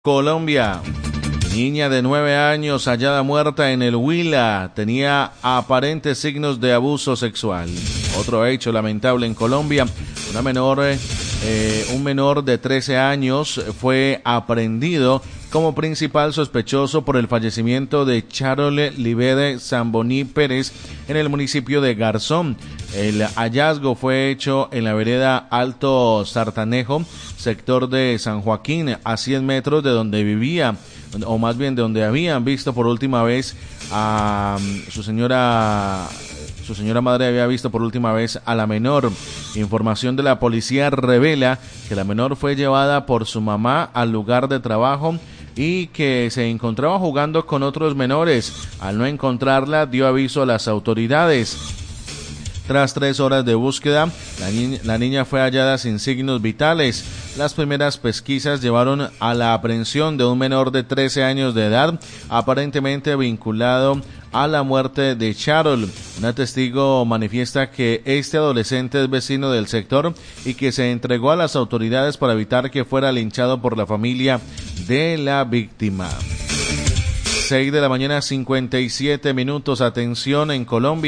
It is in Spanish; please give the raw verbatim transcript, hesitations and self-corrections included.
Colombia. Niña de nueve años hallada muerta en el Huila. Tenía aparentes signos de abuso sexual. Otro hecho lamentable en Colombia. Una menor, eh, un menor de trece años fue aprehendido como principal sospechoso por el fallecimiento de Charole Livede Zamboní Pérez en el municipio de Garzón. El hallazgo fue hecho en la vereda Alto Sartanejo, sector de San Joaquín, a cien metros de donde vivía, o más bien de donde habían visto por última vez a su señora... Su señora madre había visto por última vez a la menor. Información de la policía revela que la menor fue llevada por su mamá al lugar de trabajo y que se encontraba jugando con otros menores. Al no encontrarla, dio aviso a las autoridades. Tras tres horas de búsqueda, la niña, la niña fue hallada sin signos vitales. Las primeras pesquisas llevaron a la aprehensión de un menor de trece años de edad, aparentemente vinculado a la muerte de Charol. Una testigo manifiesta que este adolescente es vecino del sector y que se entregó a las autoridades para evitar que fuera linchado por la familia de la víctima. seis de la mañana, cincuenta y siete minutos. Atención en Colombia.